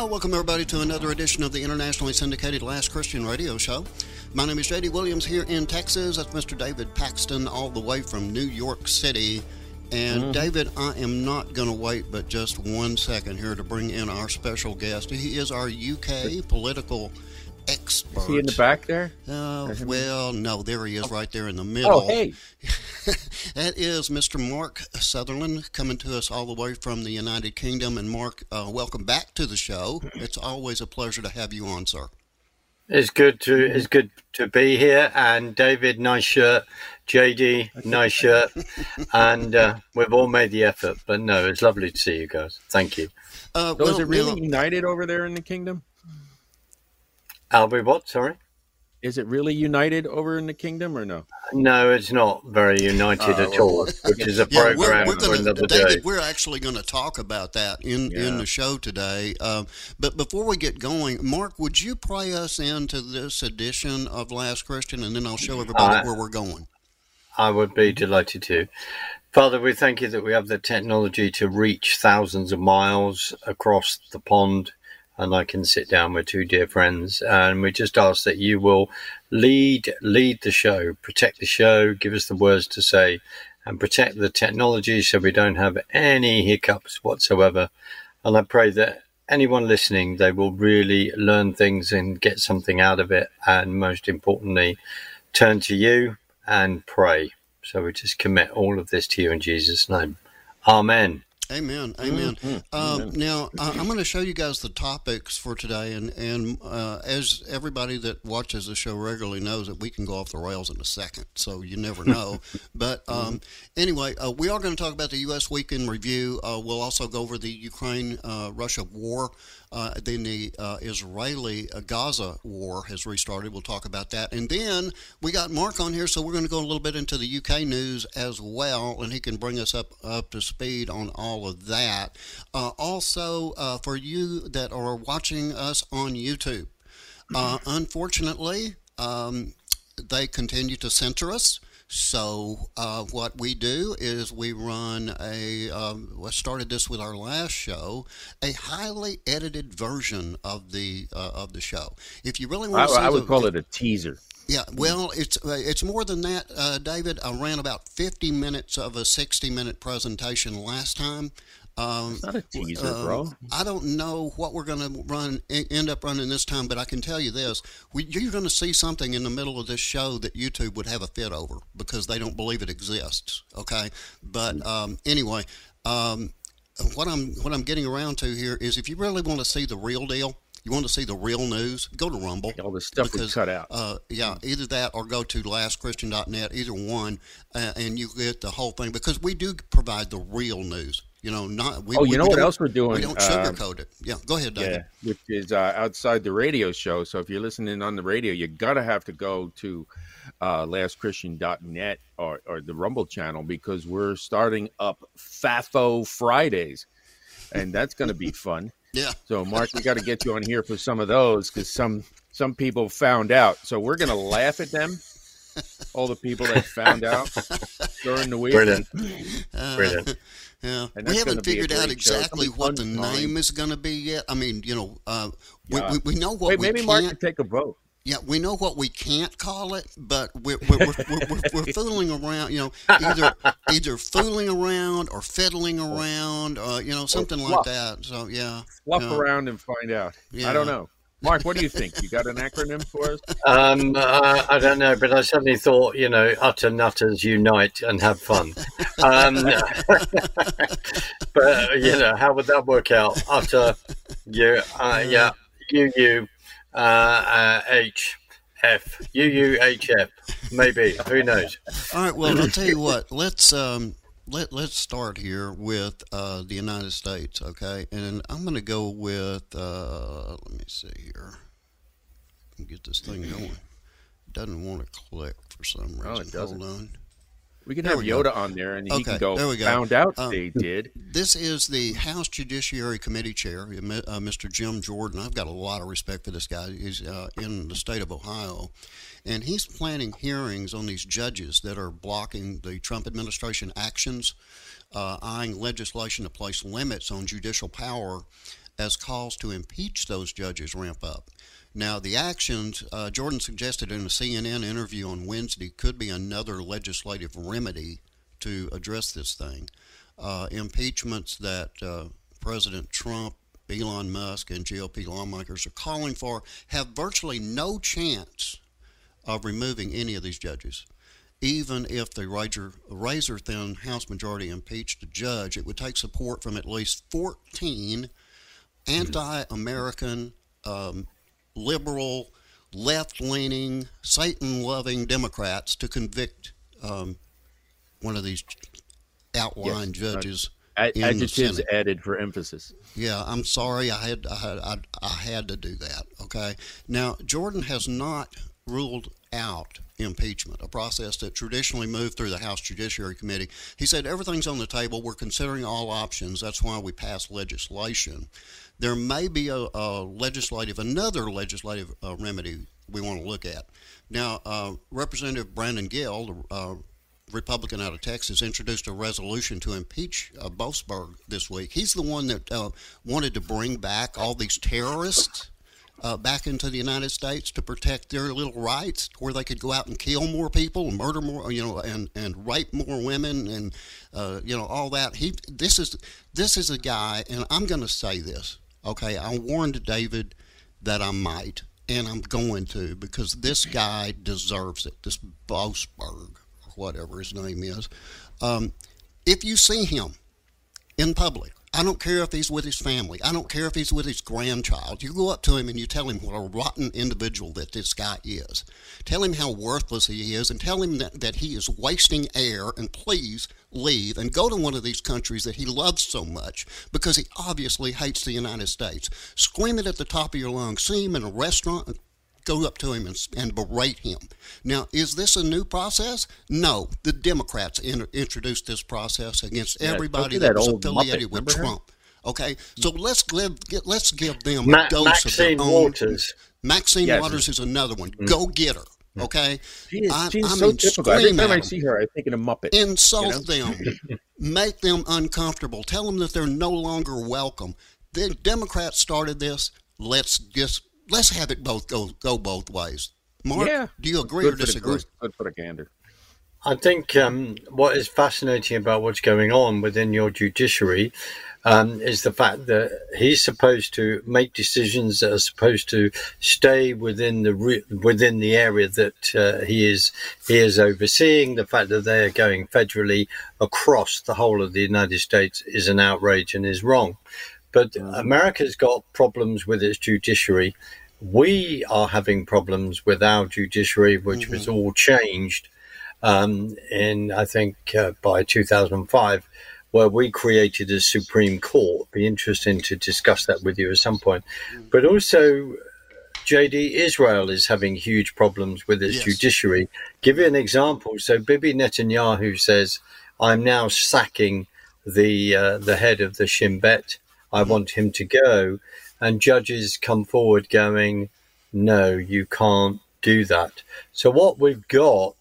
welcome everybody to another edition of the internationally syndicated Last Christian Radio Show. My name is J.D. Williams here in Texas. That's Mr. David Paxton all the way from New York City. And David, I am not going to wait but just 1 second here to bring in our special guest. He is our UK political expert. Is he in the back there? Well, no, there he is right there in the middle. Oh, hey. That is Mr. Mark Sutherland coming to us all the way from the United Kingdom. And Mark, welcome back to the show. It's always a pleasure to have you on, sir. It's good to be here. And David, nice shirt. JD, nice shirt. And we've all made the effort. But no, it's lovely to see you guys. Thank you. So is it really united over there in the kingdom? Albie, what? Sorry? Is it really united over in the kingdom or no? No, it's not very united at all, which is a program for another day. David, we're actually going to talk about that in the show today. But before we get going, Mark, would you pray us into this edition of Last Christian, and then I'll show everybody where we're going. I would be delighted to. Father, we thank you that we have the technology to reach thousands of miles across the pond, and I can sit down with two dear friends, and we just ask that you will lead the show, protect the show, give us the words to say, and protect the technology so we don't have any hiccups whatsoever. And I pray that anyone listening, they will really learn things and get something out of it, and most importantly, turn to you and pray. So we just commit all of this to you in Jesus' name. Amen. Amen. Amen. Now, I'm going to show you guys the topics for today, and as everybody that watches the show regularly knows, that we can go off the rails in a second, so you never know. But anyway, we are going to talk about the U.S. Week in Review. We'll also go over the Ukraine-Russia war. Then the Israeli-Gaza war has restarted. We'll talk about that. And then we got Mark on here, so we're going to go a little bit into the UK news as well, and he can bring us up to speed on all of that. Also, for you that are watching us on YouTube, unfortunately, they continue to censor us. So what we do is we run we started this with our last show, a highly edited version of the show. If you really want to see, I would call it a teaser. Yeah, well, it's more than that, David. I ran about 50 minutes of a 60-minute presentation last time. It's not a teaser, bro. I don't know what we're going to end up running this time, but I can tell you this. You're going to see something in the middle of this show that YouTube would have a fit over because they don't believe it exists, okay? But anyway, what I'm getting around to here is if you really want to see the real deal, you want to see the real news, go to Rumble. All the stuff we cut out. Either that or go to lastchristian.net, either one, and you get the whole thing because we do provide the real news. You know, what else we're doing? We don't sugarcoat it. Yeah, go ahead, David. Yeah, which is outside the radio show. So if you're listening on the radio, you gotta have to go to lastchristian.net or the Rumble channel because we're starting up FAFO Fridays, and that's going to be fun. Yeah. So Mark, we got to get you on here for some of those because some people found out. So we're going to laugh at them. All the people that found out during the week. Brilliant. Yeah, we haven't figured out exactly what the name is going to be yet. I mean, we know what. Maybe Mark can take a vote. Yeah, we know what we can't call it, but we're fooling around. You know, either fooling around or fiddling around, something like that. So yeah, fluff around and find out. Yeah. I don't know. Mark, what do you think? You got an acronym for us? I don't know, but I suddenly thought, utter nutters unite and have fun. But, how would that work out? Utter, UUHF, maybe. Who knows? All right, well, I'll tell you what. Let's start here with the United States, okay? And I'm going to go with, let me see here. Get this thing going. It doesn't want to click for some reason. Oh, it doesn't. Hold on. We can have Yoda on there, and he can go, found out they did. This is the House Judiciary Committee Chair, Mr. Jim Jordan. I've got a lot of respect for this guy. He's in the state of Ohio. And he's planning hearings on these judges that are blocking the Trump administration actions, eyeing legislation to place limits on judicial power. as calls to impeach those judges ramp up. Now, the actions, Jordan suggested in a CNN interview on Wednesday, could be another legislative remedy to address this thing. Impeachments that President Trump, Elon Musk, and GOP lawmakers are calling for have virtually no chance of removing any of these judges. Even if the razor-thin House majority impeached a judge, it would take support from at least 14 anti-American, liberal, left-leaning, Satan-loving Democrats to convict one of these outlying judges. Adjectives added for emphasis. Yeah, I'm sorry. I had to do that. Okay. Now, Jordan has not ruled out impeachment, a process that traditionally moved through the House Judiciary Committee. He said everything's on the table. We're considering all options. That's why we passed legislation. There may be another legislative remedy we want to look at. Now, Representative Brandon Gill, Republican out of Texas, introduced a resolution to impeach Boasberg this week. He's the one that wanted to bring back all these terrorists back into the United States to protect their little rights, where they could go out and kill more people, and murder more, and rape more women, and all that. This is a guy, and I'm going to say this. Okay, I warned David that I might, and I'm going to, because this guy deserves it. This Boasberg, or whatever his name is. If you see him in public, I don't care if he's with his family. I don't care if he's with his grandchild. You go up to him and you tell him what a rotten individual that this guy is. Tell him how worthless he is, and tell him that he is wasting air, and please leave and go to one of these countries that he loves so much, because he obviously hates the United States. Scream it at the top of your lungs. See him in a restaurant, go up to him and berate him. Now, is this a new process? No. The Democrats introduced this process against everybody that was affiliated with Trump. Okay, so let's give them a dose of their own. Waters. Maxine Waters is another one. Go get her. Okay, she's so typical. Every time I see her, I think of a Muppet. Insult them, make them uncomfortable. Tell them that they're no longer welcome. The Democrats started this. Let's have it go both ways. Mark, do you agree or disagree? Good for the gander. I think what is fascinating about what's going on within your judiciary is the fact that he's supposed to make decisions that are supposed to stay within the area that he is overseeing. The fact that they are going federally across the whole of the United States is an outrage and is wrong. But America's got problems with its judiciary. We are having problems with our judiciary, which was all changed I think, by 2005, where we created a Supreme Court. It'd be interesting to discuss that with you at some point. But also, JD, Israel is having huge problems with its judiciary. Give you an example. So Bibi Netanyahu says, I'm now sacking the head of the Shin Bet. I want him to go. And judges come forward going, no, you can't do that. So what we've got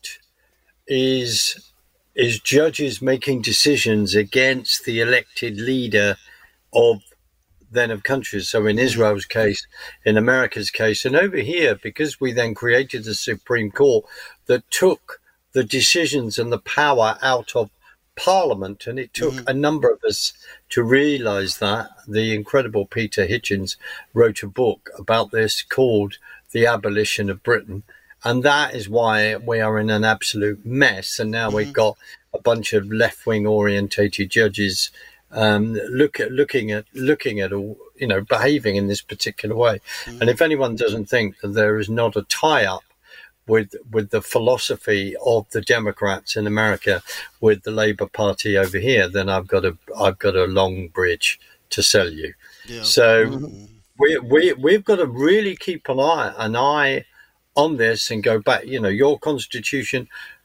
is judges making decisions against the elected leader of countries. So in Israel's case, in America's case, and over here, because we then created the Supreme Court that took the decisions and the power out of Parliament, and it took a number of us to realize that. The incredible Peter Hitchens wrote a book about this called The Abolition of Britain. And that is why we are in an absolute mess. And now we've got a bunch of left-wing orientated judges looking at all, behaving in this particular way. And if anyone doesn't think that there is not a tie-up with the philosophy of the Democrats in America with the Labour Party over here, then I've got a long bridge to sell you. Yeah. So we've got to really keep an eye on this and go back. Your Constitution.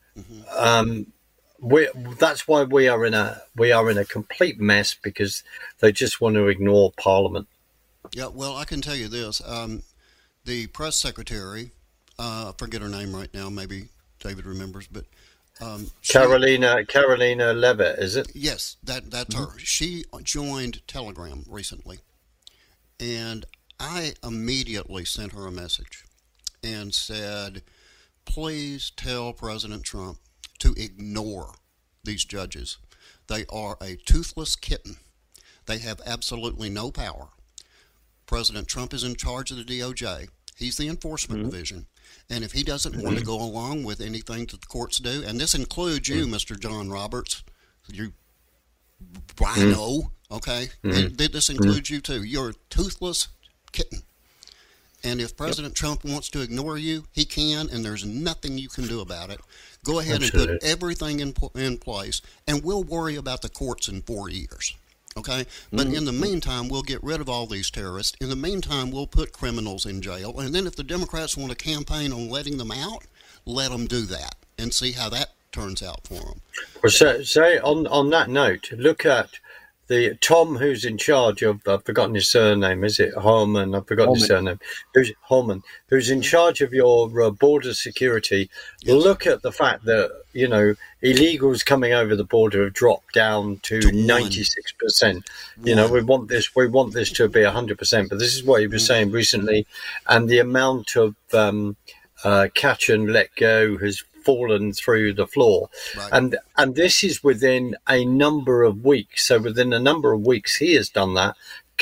That's why we are in a complete mess, because they just want to ignore Parliament. Yeah, well, I can tell you this: the press secretary, I forget her name right now. Maybe David remembers, but Carolina Levitt, is it? Yes, that's her. She joined Telegram recently, And I immediately sent her a message and said, please tell President Trump to ignore these judges. They are a toothless kitten. They have absolutely no power. President Trump is in charge of the DOJ. He's the enforcement division. And if he doesn't want to go along with anything that the courts do, and this includes you, Mr. John Roberts, you rhino, okay? This includes you too. You're a toothless kitten. And if President Trump wants to ignore you, he can, and there's nothing you can do about it. Go ahead and put everything in place, and we'll worry about the courts in 4 years. Okay? But in the meantime, we'll get rid of all these terrorists. In the meantime, we'll put criminals in jail. And then if the Democrats want to campaign on letting them out, let them do that and see how that turns out for them. Well, say on that note, look at the Tom who's in charge of, I've forgotten his surname, is it Holman? I've forgotten his surname. Who's Holman? Who's in charge of your border security? Yes. Look at the fact that, you know, illegals coming over the border have dropped down to 96%. You know, we want this to be 100%. But this is what he was saying recently, and the amount of catch and let go has fallen through the floor, and this is within a number of weeks. So within a number of weeks, he has done that,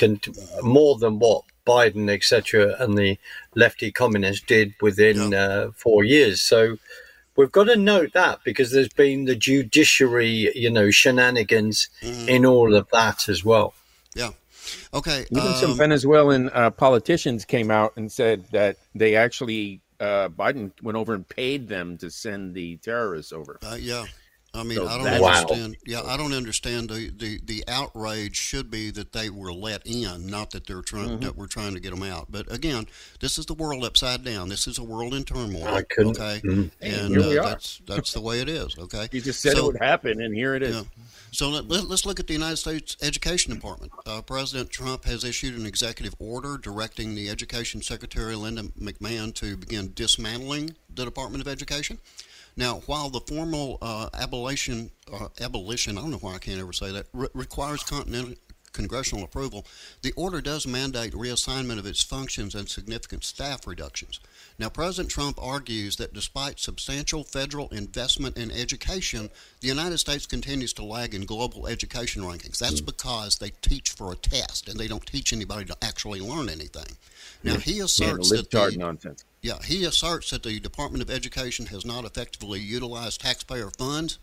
more than what Biden, etc., and the lefty communists did within 4 years. So we've got to note that, because there's been the judiciary, you know, shenanigans in all of that as well. Yeah. Okay. Even some Venezuelan politicians came out and said that they actually. Biden went over and paid them to send the terrorists over. Yeah. I mean, So I don't that's- understand. Yeah, I don't understand. The outrage should be that they were let in, not that they're trying that we're trying to get them out. But again, this is the world upside down. This is a world in turmoil. I couldn't- Okay, And and here we are. that's the way it is. Okay, You just said it would happen, and here it is. Yeah. So let's look at the United States Education Department. President Trump has issued an executive order directing the Education Secretary, Linda McMahon, to begin dismantling the Department of Education. Now, while the formal abolition, I don't know why I can't ever say that, requires congressional approval, the order does mandate reassignment of its functions and significant staff reductions. Now, President Trump argues that despite substantial federal investment in education, the United States continues to lag in global education rankings. That's because they teach for a test, and they don't teach anybody to actually learn anything. Now, he asserts that nonsense. Yeah, he asserts that the Department of Education has not effectively utilized taxpayer funds,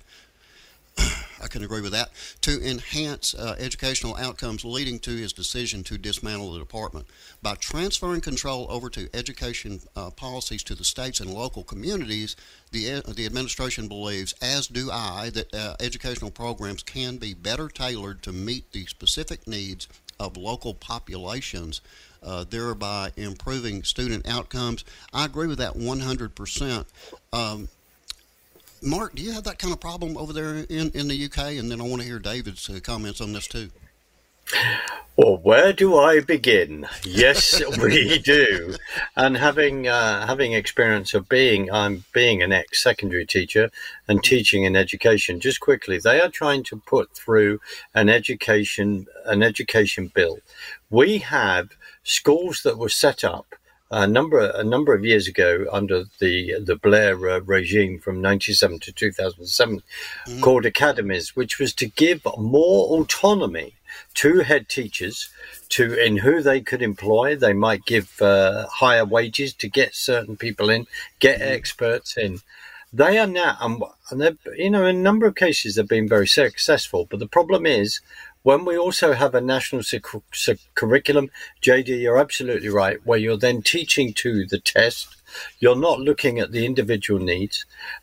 I can agree with that, to enhance educational outcomes, leading to his decision to dismantle the department. By transferring control over to education policies to the states and local communities, the administration believes, as do I, that educational programs can be better tailored to meet the specific needs of local populations, thereby improving student outcomes. I agree with that 100%. Mark, do you have that kind of problem over there in the UK? And then I want to hear David's comments on this too. Well, where do I begin? Yes, we do. And having experience of being an ex-secondary teacher and teaching in education, just quickly, they are trying to put through an education bill. We have schools that were set up a number of years ago under the Blair regime from 1997 to 2007, called academies, which was to give more autonomy to head teachers in who they could employ. They might give higher wages to get certain people in, get experts in. They are now, and in a number of cases, they've been very successful. But the problem is, when we also have a national curriculum, JD, you're absolutely right, where you're then teaching to the test, you're not looking at the individual needs.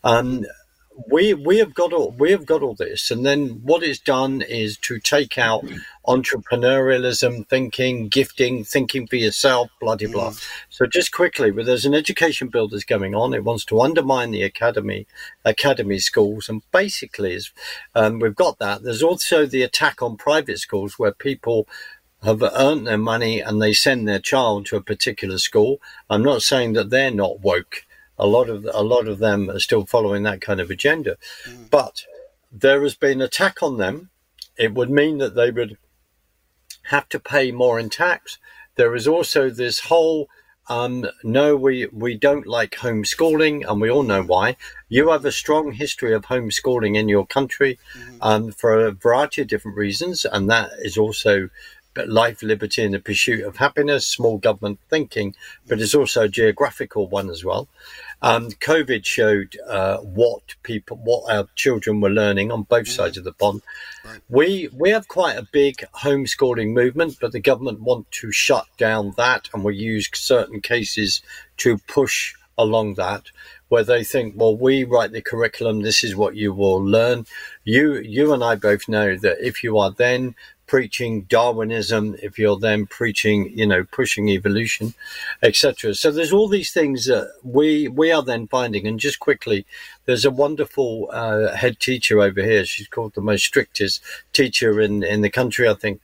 We have got all this, and then what it's done is to take out entrepreneurialism, thinking, gifting, thinking for yourself, blah blah blah. So just quickly, there's an education bill that's going on. It wants to undermine the academy schools, and basically, we've got that. There's also the attack on private schools where people have earned their money and they send their child to a particular school. I'm not saying that they're not woke. A lot of them are still following that kind of agenda. But there has been attack on them. It would mean that they would have to pay more in tax. there is also this whole no, we don't like homeschooling, and we all know why. You have a strong history of homeschooling in your country for a variety of different reasons, and that is also life, liberty, and the pursuit of happiness, small government thinking, but it's also a geographical one as well. COVID showed what our children were learning on both sides of the pond. Right. We have quite a big homeschooling movement, but the government want to shut down that, and we use certain cases to push along that, where they think, well, we write the curriculum, this is what you will learn. You and I both know that if you are then preaching Darwinism, if you're then preaching, pushing evolution, etc. So there's all these things that we are then finding. And just quickly, there's a wonderful head teacher over here. She's called the most strictest teacher in the country. I think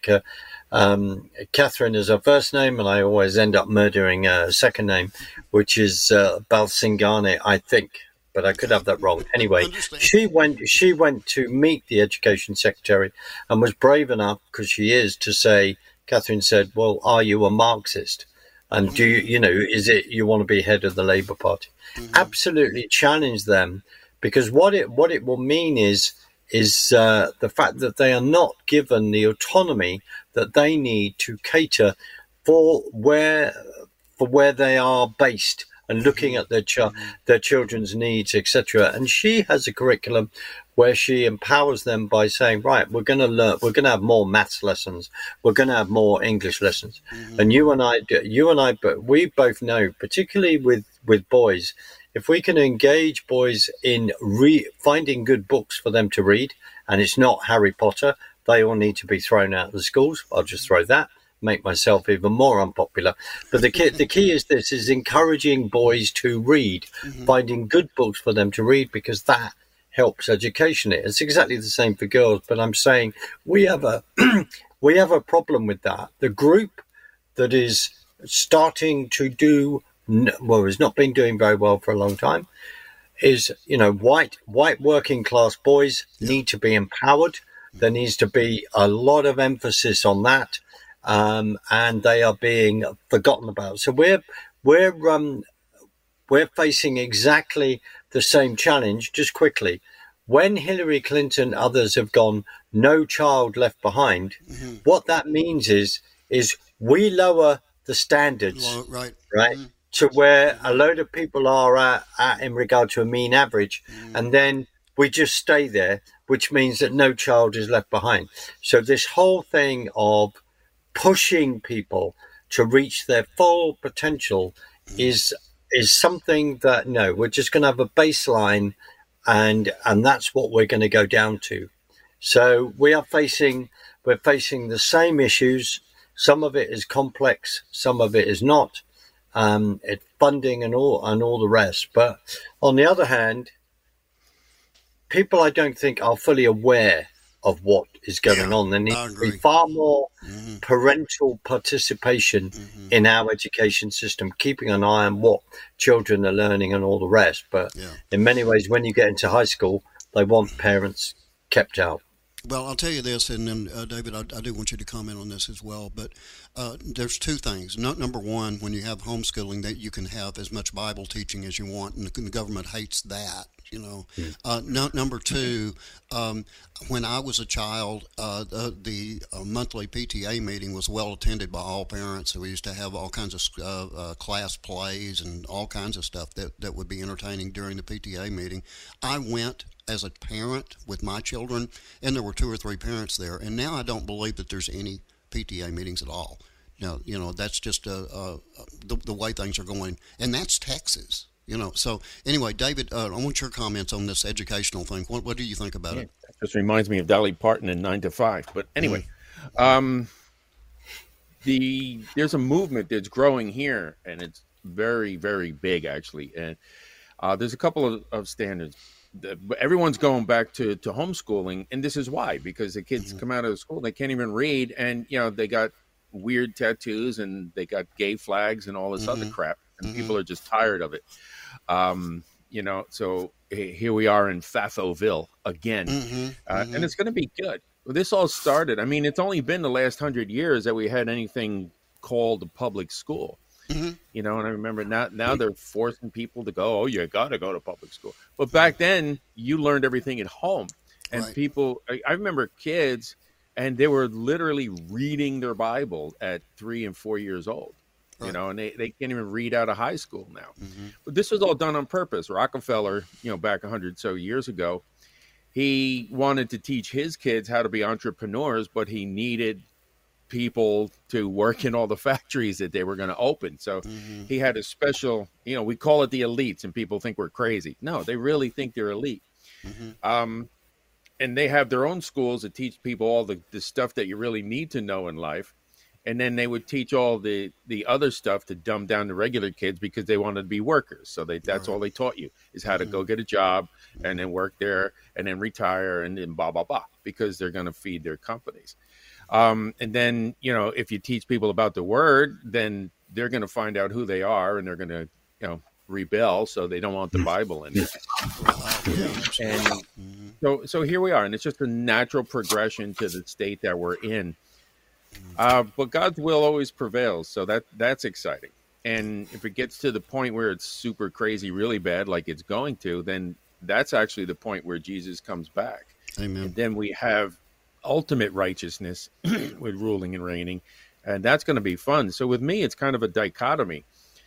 Catherine is her first name, and I always end up murdering her second name, which is Balsingane, I think. But I could have that wrong. Anyway, she went to meet the education secretary and was brave enough, because she is, to say, Catherine said, well, are you a Marxist? And do you, is it you want to be head of the Labour Party? Absolutely challenge them, because what it will mean is the fact that they are not given the autonomy that they need to cater for where they are based, and looking at their children's needs, etc. And she has a curriculum where she empowers them by saying, right, we're going to have more maths lessons, we're going to have more English lessons. And you and I, but we both know, particularly with boys, if we can engage boys in finding good books for them to read, and it's not Harry Potter, they all need to be thrown out of the schools. I'll just throw that. Make myself even more unpopular. But the key is encouraging boys to read, finding good books for them to read, because that helps education. It's exactly the same for girls, but I'm saying we have a problem with that. The group that is starting to do well, has not been doing very well for a long time, is white working class boys need to be empowered. There needs to be a lot of emphasis on that. And they are being forgotten about. So we're facing exactly the same challenge. Just quickly, when Hillary Clinton, others have gone, no child left behind. What that means is we lower the standards, right, to where a load of people are at in regard to a mean average, and then we just stay there, which means that no child is left behind. So this whole thing of pushing people to reach their full potential is something that we're just going to have a baseline, and that's what we're going to go down to. So we're facing the same issues. Some of it is complex, some of it is not. It's funding and all the rest. But on the other hand, people I don't think are fully aware of what is going on. There needs to be far more parental participation in our education system, keeping an eye on what children are learning and all the rest. But in many ways, when you get into high school, they want parents kept out. Well, I'll tell you this, and then David, I do want you to comment on this as well. But there's two things. Number one, when you have homeschooling, that you can have as much Bible teaching as you want, and the government hates that. Number two, when I was a child, the monthly PTA meeting was well attended by all parents. So we used to have all kinds of class plays and all kinds of stuff that would be entertaining during the PTA meeting. I went as a parent with my children, and there were 2 or 3 parents there. And now I don't believe that there's any PTA meetings at all. Now, that's just the way things are going, and that's Texas. So anyway, David, I want your comments on this educational thing. What do you think about it? It just reminds me of Dolly Parton in 9 to 5. But anyway, there's a movement that's growing here, and it's very, very big, actually. And there's a couple of standards. Everyone's going back to homeschooling, and this is why, because the kids come out of school, they can't even read, and they got weird tattoos, and they got gay flags and all this other crap, and people are just tired of it. So here we are in Fafoville again, and it's going to be good. This all started, it's only been the last 100 years that we had anything called a public school. You know, and I remember now they're forcing people to go, oh, you got to go to public school. But back then, you learned everything at home. And Right. people, I remember kids, and they were literally reading their Bible at 3 and 4 years old. You Right. know, and they can't even read out of high school now. Mm-hmm. But this was all done on purpose. Rockefeller, you know, back 100 so years ago, he wanted to teach his kids how to be entrepreneurs, but he needed people to work in all the factories that they were going to open. So Mm-hmm. he had a special, you know, we call it the elites, and people think we're crazy. No, they really think they're elite. Mm-hmm. And they have their own schools that teach people all the stuff that you really need to know in life. And then they would teach all the other stuff to dumb down the regular kids because they wanted to be workers. So that's all they taught you is how to go get a job and then work there and then retire and then blah, blah, blah, because they're going to feed their companies. And then, you know, if you teach people about the word, then they're going to find out who they are and they're going to, you know, rebel. So they don't want the Bible in it. And so here we are. And it's just a natural progression to the state that we're in. But God's will always prevails, so that's exciting. And if it gets to the point where it's super crazy, really bad, like it's going to, then that's actually the point where Jesus comes back. Amen. And then we have ultimate righteousness with ruling and reigning, and that's going to be fun. So with me, it's kind of a dichotomy.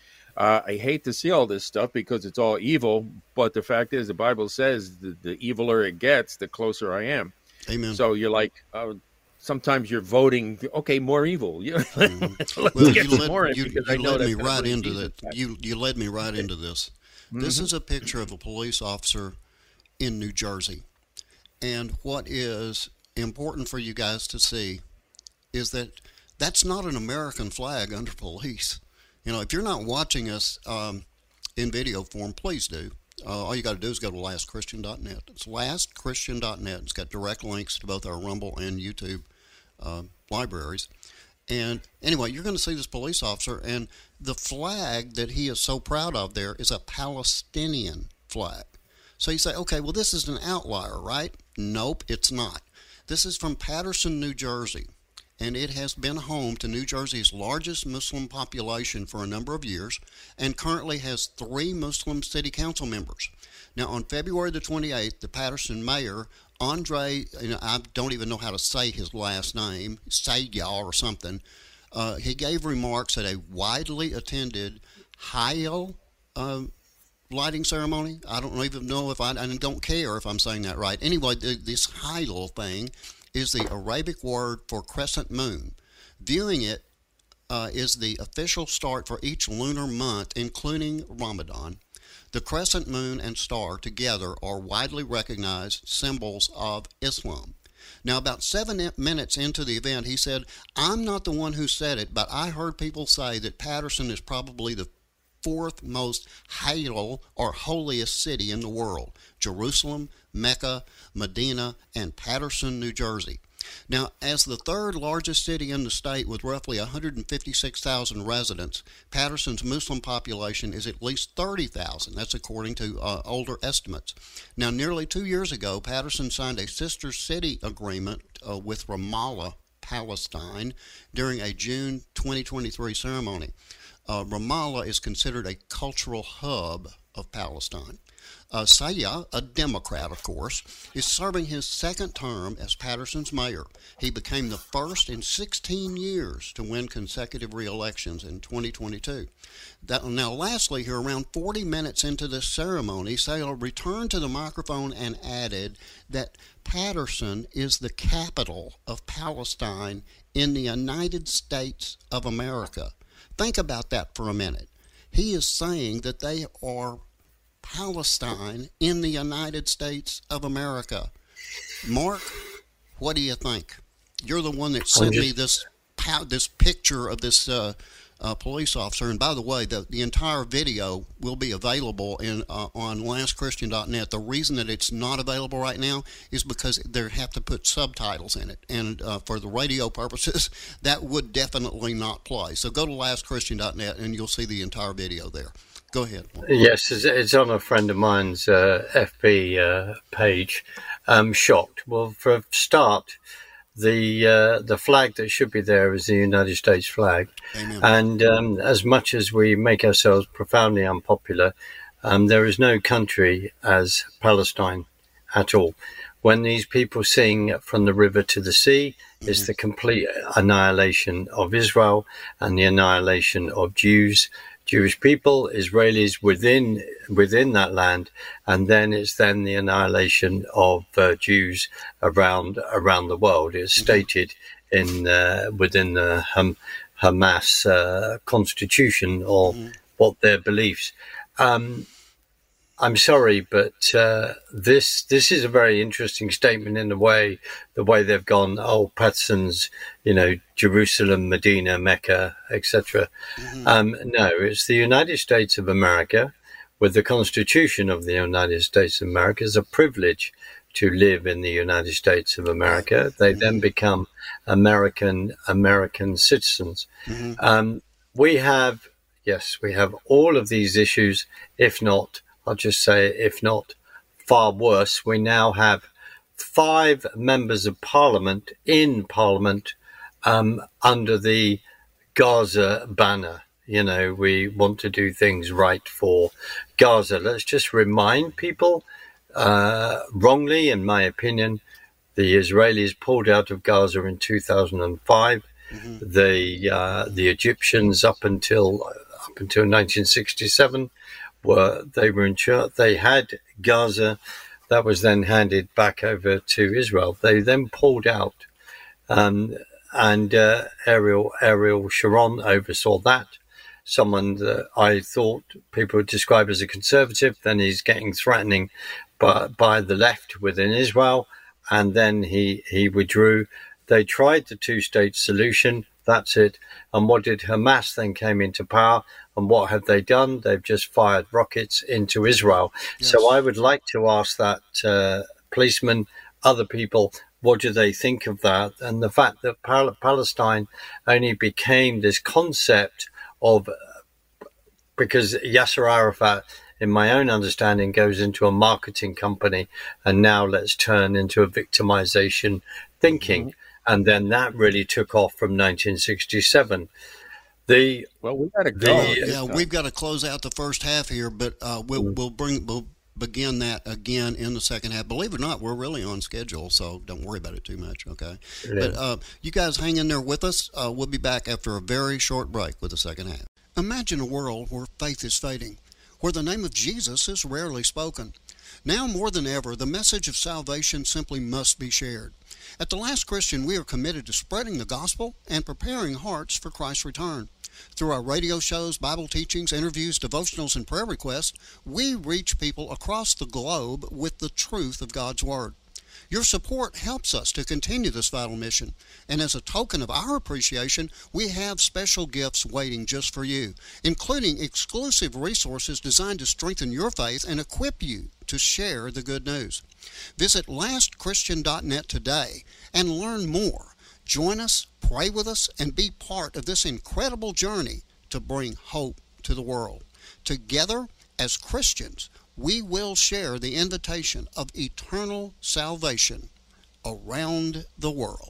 I hate to see all this stuff because it's all evil, but the fact is the Bible says the eviler it gets, the closer I am. Amen. So you're like... sometimes you're voting, okay, more evil. Let's Well, get you more led, in you, because I you know led that's me gonna right bring into Jesus that. back. You led me right into this. This is a picture of a police officer in New Jersey. And what is important for you guys to see is that that's not an American flag under police. You know, if you're not watching us in video form, please do. All you got to do is go to lastchristian.net. It's lastchristian.net. It's got direct links to both our Rumble and YouTube libraries. And anyway, you're going to see this police officer, and the flag that he is so proud of there is a Palestinian flag. So you say, okay, well, this is an outlier, right? Nope, it's not. This is from Paterson, New Jersey, and it has been home to New Jersey's largest Muslim population for a number of years and currently has 3 Muslim city council members. Now, on February the 28th, the Paterson mayor, Andre, I don't even know how to say his last name, Sayah or something, he gave remarks at a widely attended Hajj lighting ceremony. I don't even know if I don't care if I'm saying that right. Anyway, this Hajj thing is the Arabic word for crescent moon. Viewing it is the official start for each lunar month, including Ramadan. The crescent moon and star together are widely recognized symbols of Islam. Now, about 7 minutes into the event, he said, I'm not the one who said it, but I heard people say that Paterson is probably the 4th most hail or holiest city in the world. Jerusalem, Mecca, Medina, and Paterson, New Jersey. Now, as the 3rd largest city in the state with roughly 156,000 residents, Paterson's Muslim population is at least 30,000. That's according to older estimates. Now, nearly 2 years ago, Paterson signed a sister city agreement with Ramallah, Palestine, during a June 2023 ceremony. Ramallah is considered a cultural hub of Palestine. Sayah, a Democrat, of course, is serving his 2nd term as Paterson's mayor. He became the first in 16 years to win consecutive re-elections in 2022. Now, lastly, here, around 40 minutes into this ceremony, Sayah returned to the microphone and added that Paterson is the capital of Palestine in the United States of America. Think about that for a minute. He is saying that they are Palestine in the United States of America. Mark, what do you think? You're the one that sent me this picture of this police officer. And by the way, the entire video will be available on lastchristian.net. The reason that it's not available right now is because they have to put subtitles in it. And for the radio purposes, that would definitely not play. So go to lastchristian.net and you'll see the entire video there. Go ahead. Yes, it's on a friend of mine's FB page. I'm shocked. Well, for a start, the flag that should be there is the United States flag. Amen. And as much as we make ourselves profoundly unpopular, there is no country as Palestine at all. When these people sing from the river to the sea, it's the complete annihilation of Israel and the annihilation of Jewish people, Israelis within that land, and then it's then the annihilation of Jews around the world. It's stated in within the Hamas constitution or what their beliefs. I'm sorry, but this is a very interesting statement in the way they've gone. Oh, Patson's, Jerusalem, Medina, Mecca, etc. No, it's the United States of America, with the Constitution of the United States of America. It's a privilege to live in the United States of America. They then become American citizens. We have all of these issues, if not, I'll just say, if not far worse. We now have 5 members of Parliament in Parliament under the Gaza banner. We want to do things right for Gaza. Let's just remind people, wrongly, in my opinion, the Israelis pulled out of Gaza in 2005. The Egyptians up until 1967. They were in charge. They had Gaza. That was then handed back over to Israel. They then pulled out, and Ariel Sharon oversaw that. Someone that I thought people would describe as a conservative. Then he's getting threatening by the left within Israel, and then he withdrew. They tried the 2-state solution. That's it. And what did Hamas then came into power? And what have they done? They've just fired rockets into Israel. Yes. So I would like to ask that policeman, other people, what do they think of that? And the fact that Palestine only became this concept of, because Yasser Arafat, in my own understanding, goes into a marketing company, and now let's turn into a victimization thinking. And then that really took off from 1967. We got to go. We've got to close out the first half here, but we'll begin that again in the second half. Believe it or not, we're really on schedule, so don't worry about it too much, okay? Yeah. But you guys hang in there with us. We'll be back after a very short break with the second half. Imagine a world where faith is fading, where the name of Jesus is rarely spoken. Now more than ever, the message of salvation simply must be shared. At The Last Christian, we are committed to spreading the gospel and preparing hearts for Christ's return. Through our radio shows, Bible teachings, interviews, devotionals, and prayer requests, we reach people across the globe with the truth of God's Word. Your support helps us to continue this vital mission, and as a token of our appreciation, we have special gifts waiting just for you, including exclusive resources designed to strengthen your faith and equip you to share the good news. Visit lastchristian.net today and learn more. Join us, pray with us, and be part of this incredible journey to bring hope to the world. Together, as Christians, we will share the invitation of eternal salvation around the world.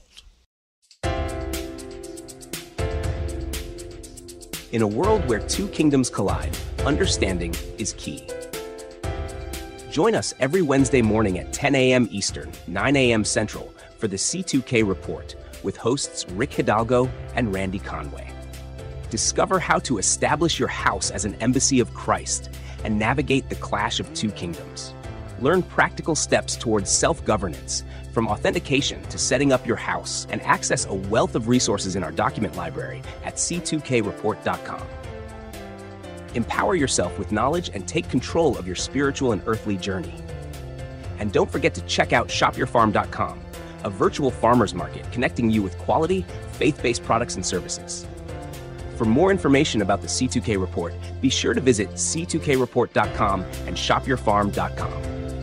In a world where two kingdoms collide, understanding is key. Join us every Wednesday morning at 10 a.m. Eastern, 9 a.m. Central for the C2K Report with hosts Rick Hidalgo and Randy Conway. Discover how to establish your house as an embassy of Christ and navigate the clash of two kingdoms. Learn practical steps towards self-governance, from authentication to setting up your house, and access a wealth of resources in our document library at c2kreport.com. Empower yourself with knowledge and take control of your spiritual and earthly journey. And don't forget to check out shopyourfarm.com, a virtual farmers market connecting you with quality, faith-based products and services. For more information about the C2K Report, be sure to visit c2kreport.com and shopyourfarm.com.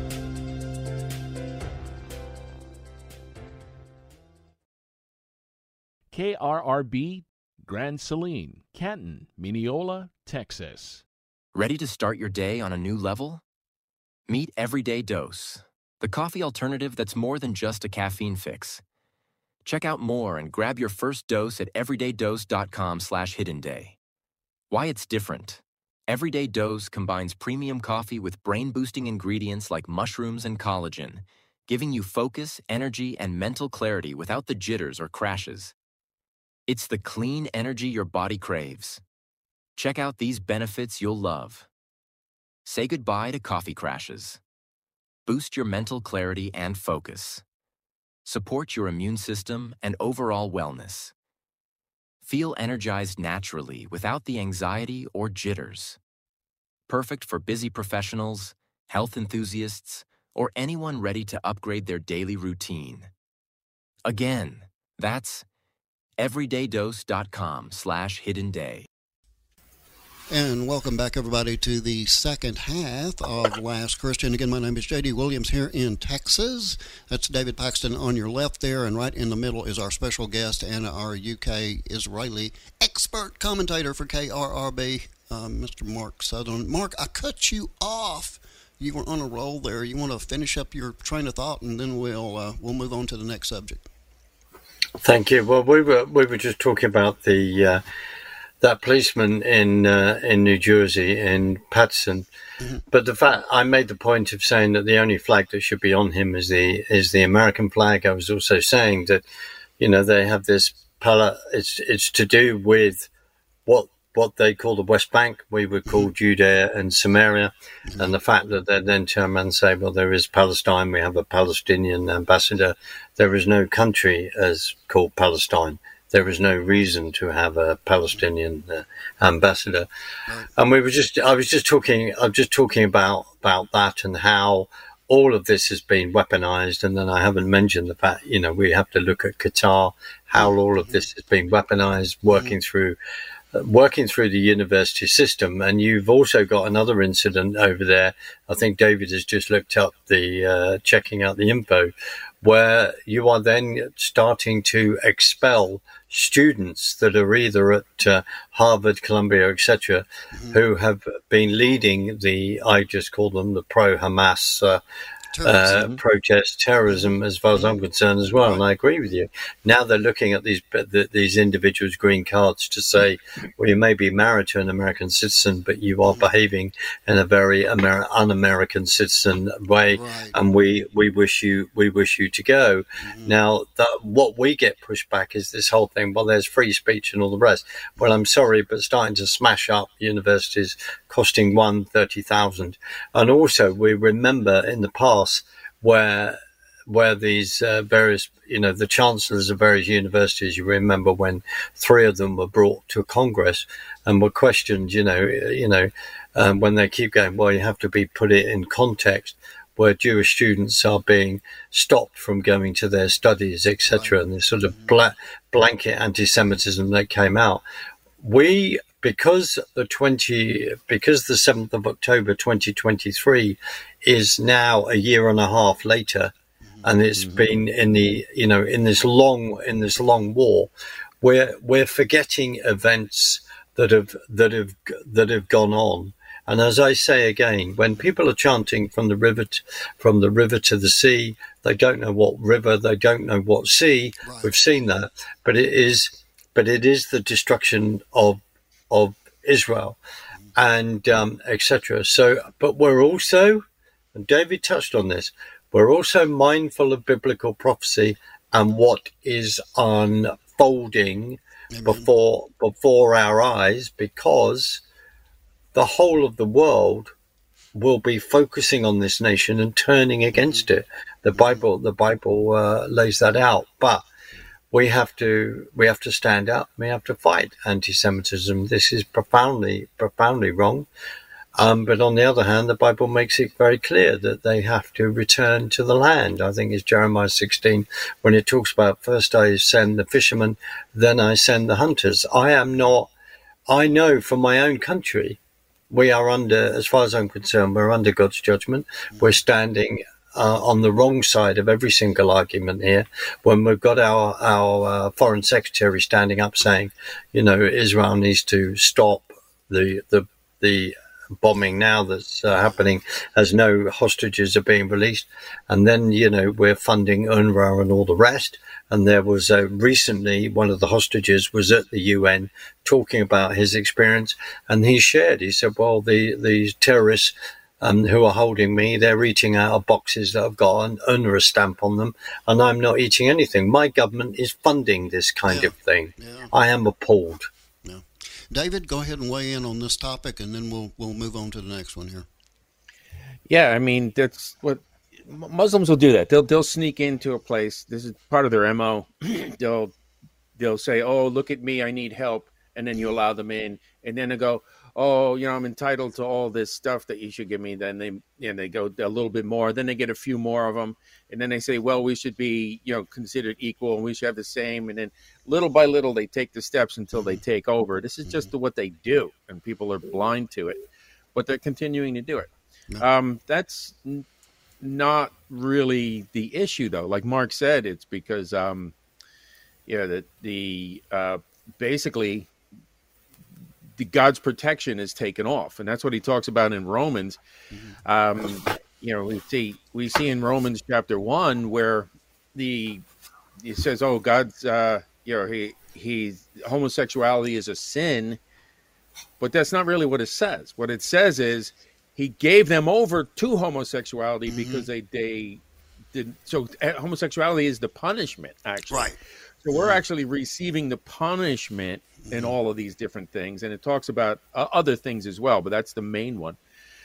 KRRB, Grand Saline, Canton, Mineola, Texas. Ready to start your day on a new level? Meet Everyday Dose, the coffee alternative that's more than just a caffeine fix. Check out more and grab your first dose at everydaydose.com/hiddenday. Why it's different. Everyday Dose combines premium coffee with brain-boosting ingredients like mushrooms and collagen, giving you focus, energy, and mental clarity without the jitters or crashes. It's the clean energy your body craves. Check out these benefits you'll love. Say goodbye to coffee crashes. Boost your mental clarity and focus. Support your immune system and overall wellness. Feel energized naturally without the anxiety or jitters. Perfect for busy professionals, health enthusiasts, or anyone ready to upgrade their daily routine. Again, that's everydaydose.com/hiddenday. And welcome back, everybody, to the second half of Last Christian. Again, my name is J.D. Williams here in Texas. That's David Paxton on your left there, and right in the middle is our special guest and our UK Israeli expert commentator for KRRB, Mr. Mark Sutherland. Mark, I cut you off. You were on a roll there. You want to finish up your train of thought, and then we'll move on to the next subject. Thank you. Well, we were just talking about the that policeman in New Jersey, in Patterson. Mm-hmm. But the fact, I made the point of saying that the only flag that should be on him is the American flag. I was also saying that, they have this it's to do with what they call the West Bank. We would call Judea and Samaria. Mm-hmm. And the fact that they then turn around and say, well, there is Palestine. We have a Palestinian ambassador. There is no country as called Palestine. There is no reason to have a Palestinian ambassador. Right. And I was just talking about that and how all of this has been weaponized. And then I haven't mentioned the fact, we have to look at Qatar, how all of this has been weaponized, working through the university system. And you've also got another incident over there. I think David has just looked up checking out the info, where you are then starting to expel students that are either at Harvard, Columbia, etc., who have been leading I just call them the pro-Hamas protest terrorism, as far as I'm concerned as well. Right. And I agree with you. Now they're looking at these individuals' green cards to say, well, you may be married to an American citizen, but you are behaving in a very un-American citizen way, right. And we wish you to go. Mm-hmm. Now, what we get pushed back is this whole thing. Well, there's free speech and all the rest. Well, I'm sorry, but starting to smash up universities, costing $30,000, and also we remember in the past where these various, the chancellors of various universities, you remember when 3 of them were brought to Congress and were questioned, when they keep going, well, you have to put it in context, where Jewish students are being stopped from going to their studies, etc., and this sort of blanket anti-Semitism that came out. Because the 7th of October 2023 is now a year and a half later, and it's been in this long war, we're forgetting events that have gone on. And as I say again, when people are chanting from the river to the sea, they don't know what river, they don't know what sea. Right. We've seen that, but it is the destruction of Israel and etc. So, but we're also, and David touched on this, we're also mindful of biblical prophecy and what is unfolding before our eyes, because the whole of the world will be focusing on this nation and turning against it. The Bible lays that out, but we have to stand up. We have to fight anti-Semitism. This is profoundly wrong. But on the other hand, the Bible makes it very clear that they have to return to the land. I think it's Jeremiah 16 when it talks about, first I send the fishermen, then I send the hunters. I know from my own country, we are under, as far as I'm concerned, we're under God's judgment. We're standing on the wrong side of every single argument here, when we've got our foreign secretary standing up saying, Israel needs to stop the bombing now that's happening, as no hostages are being released, and then we're funding UNRWA and all the rest, And there was recently one of the hostages was at the UN talking about his experience, and he said, well, the terrorists who are holding me, they're eating out of boxes that have got an UNRWA stamp on them, and I'm not eating anything. My government is funding this kind of thing. Yeah. I am appalled. Yeah. David, go ahead and weigh in on this topic, and then we'll move on to the next one here. Yeah, I mean, that's what Muslims will do. That they'll sneak into a place. This is part of their MO. they'll say, "Oh, look at me, I need help," and then you allow them in, and then they go, "Oh, I'm entitled to all this stuff that you should give me." Then they go a little bit more. Then they get a few more of them, and then they say, "Well, we should be considered equal, and we should have the same." And then little by little, they take the steps until they take over. This is just what they do, and people are blind to it, but they're continuing to do it. That's not really the issue, though. Like Mark said, it's because basically the God's protection is taken off, and that's what he talks about in Romans. We see in Romans chapter 1 where he says, "Oh, God's homosexuality is a sin," but that's not really what it says. What it says is he gave them over to homosexuality because they did. So homosexuality is the punishment, actually. Right. So we're actually receiving the punishment in all of these different things, and it talks about other things as well, but that's the main one.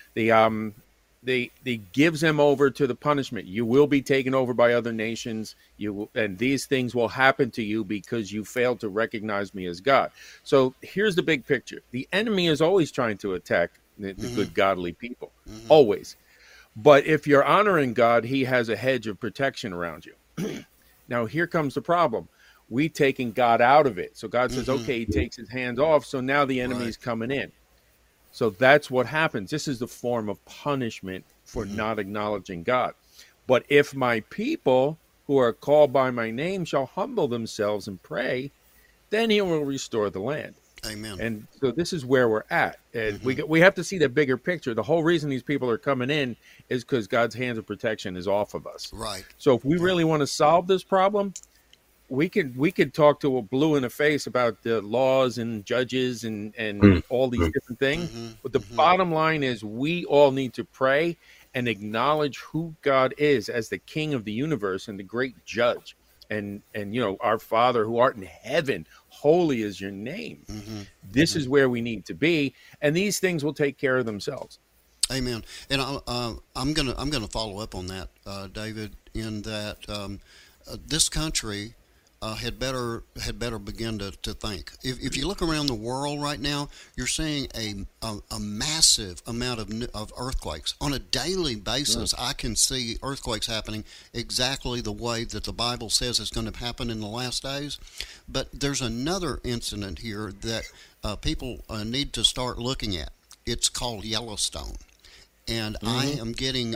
They gives them over to the punishment. You will be taken over by other nations. And these things will happen to you because you failed to recognize me as God. So here's the big picture. The enemy is always trying to attack the good, godly people, always. But if you're honoring God, he has a hedge of protection around you. Now, here comes the problem. We taking God out of it. So God says, okay, he takes his hands off. So now the enemy's coming in. So that's what happens. This is the form of punishment for not acknowledging God. But if my people who are called by my name shall humble themselves and pray, then he will restore the land. Amen. And so this is where we're at. And we have to see the bigger picture. The whole reason these people are coming in is because God's hands of protection is off of us. Right. So if we really want to solve this problem, we could talk to a blue in the face about the laws and judges and all these different things. But the bottom line is we all need to pray and acknowledge who God is as the King of the universe and the great judge. And our Father who art in heaven, holy is your name. This is where we need to be, and these things will take care of themselves. Amen. And I'm gonna follow up on that, David, in that this country had better begin to think. If you look around the world right now, you're seeing a massive amount of earthquakes on a daily basis. I can see earthquakes happening exactly the way that the Bible says it's going to happen in the last days. But there's another incident here that people need to start looking at. It's called Yellowstone, and I'm getting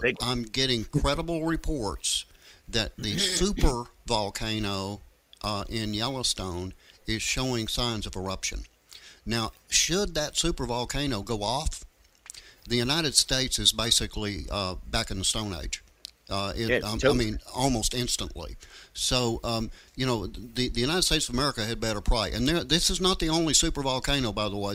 credible reports that the super volcano in Yellowstone is showing signs of eruption. Now, should that super volcano go off, the United States is basically back in the Stone Age. Almost instantly. So, the United States of America had better pray. And this is not the only super volcano, by the way.